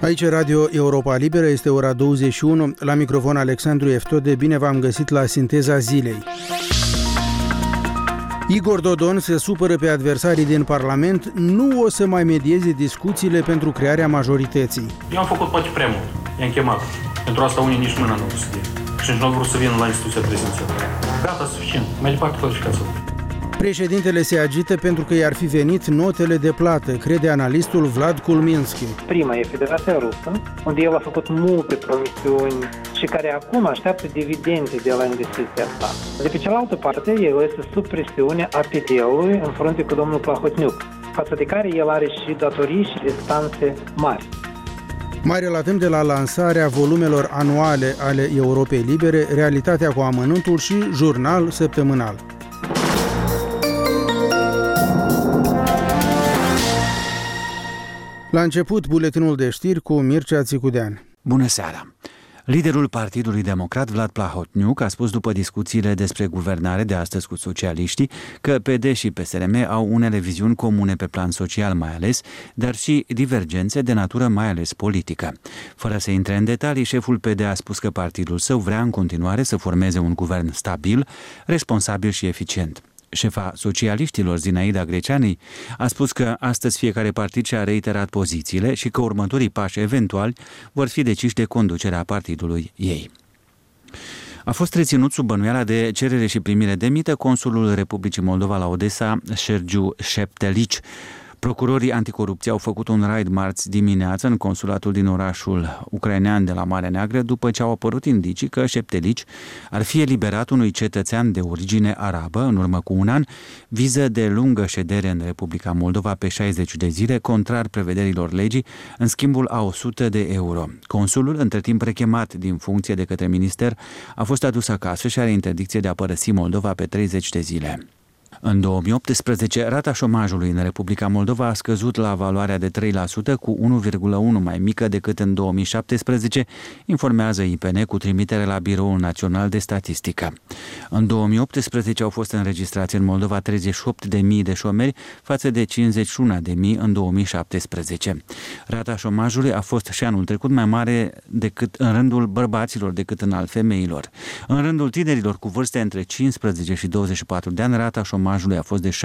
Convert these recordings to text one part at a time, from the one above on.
Aici Radio Europa Liberă, este ora 21, la microfon Alexandru Eftode, bine v-am găsit la Sinteza Zilei. Igor Dodon se supără pe adversarii din Parlament, nu o să mai medieze discuțiile pentru crearea majorității. Eu am făcut poate prea mult, i-am chemat. Pentru asta unii nici mâna nu au să dea. Și nici nu au vrut să vină la instituția prezidențială. Gata, suficient, mai departe clarificați-o. Președintele se agită pentru că i-ar fi venit notele de plată, crede analistul Vlad Kulminski. Prima e Federația Rusă, unde el a făcut multe promisiuni și care acum așteaptă dividende de la investiția asta. De pe cealaltă parte, el este sub presiune APD-ului în frunte cu domnul Plahotniuc, față de care el are și datorii și restanțe mari. Mai relatăm de la lansarea volumelor anuale ale Europei Libere, Realitatea cu amănuntul și Jurnal săptămânal. La început, buletinul de știri cu Mircea Țicudean. Bună seara! Liderul Partidului Democrat, Vlad Plahotniuc, a spus după discuțiile despre guvernare de astăzi cu socialiștii că PD și PSRM au unele viziuni comune pe plan social mai ales, dar și divergențe de natură mai ales politică. Fără să intre în detalii, șeful PD a spus că partidul său vrea în continuare să formeze un guvern stabil, responsabil și eficient. Șefa socialiștilor, Zinaida Greceani, a spus că astăzi fiecare partid și-a reiterat pozițiile și că următorii pași eventuali vor fi deciși de conducerea partidului ei. A fost reținut sub bănuiala de cerere și primire de mită consulul Republicii Moldova la Odessa, Sergiu Șeptelici. Procurorii anticorupție au făcut un raid marți dimineață în consulatul din orașul ucrainean de la Marea Neagră după ce au apărut indicii că Șeptelici ar fi eliberat unui cetățean de origine arabă în urmă cu un an, viză de lungă ședere în Republica Moldova pe 60 de zile, contrar prevederilor legii, în schimbul a 100 de euro. Consulul, între timp rechemat din funcție de către minister, a fost adus acasă și are interdicție de a părăsi Moldova pe 30 de zile. În 2018, rata șomajului în Republica Moldova a scăzut la valoarea de 3%, cu 1,1 mai mică decât în 2017, informează IPN cu trimitere la Biroul Național de Statistică. În 2018 au fost înregistrați în Moldova 38.000 de șomeri față de 51.000 în 2017. Rata șomajului a fost și anul trecut mai mare decât în rândul bărbaților decât în al femeilor. În rândul tinerilor cu vârste între 15 și 24 de ani, rata șomajului a fost de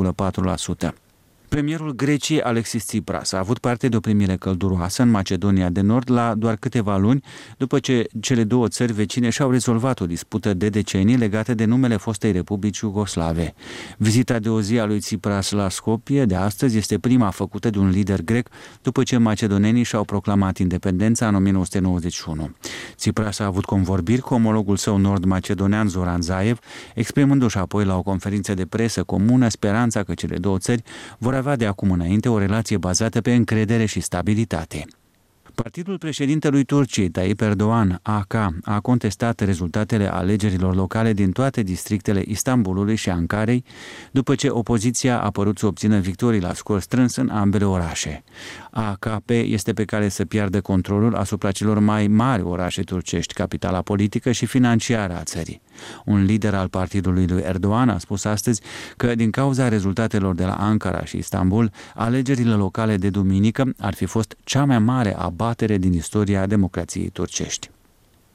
7,4%. Premierul Greciei, Alexis Tsipras, a avut parte de o primire călduroasă în Macedonia de Nord la doar câteva luni după ce cele două țări vecine și-au rezolvat o dispută de decenii legată de numele fostei Republici Iugoslave. Vizita de o zi a lui Tsipras la Skopje de astăzi este prima făcută de un lider grec după ce macedonenii și-au proclamat independența în 1991. Tsipras a avut convorbiri cu omologul său nord-macedonean Zoran Zaev, exprimându-și apoi la o conferință de presă comună speranța că cele două țări vor avea de acum înainte o relație bazată pe încredere și stabilitate. Partidul președintelui Turciei, Tayyip Erdogan, AK, a contestat rezultatele alegerilor locale din toate districtele Istanbulului și Ankarei, după ce opoziția a părut să obțină victorii la scor strâns în ambele orașe. AKP este pe cale să piardă controlul asupra celor mai mari orașe turcești, capitala politică și financiară a țării. Un lider al partidului lui Erdogan a spus astăzi că, din cauza rezultatelor de la Ankara și Istanbul, alegerile locale de duminică ar fi fost cea mai mare abatere din istoria democrației turcești.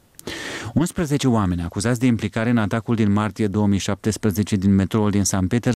11 oameni acuzați de implicare în atacul din martie 2017 din metroul din Sankt Petersburg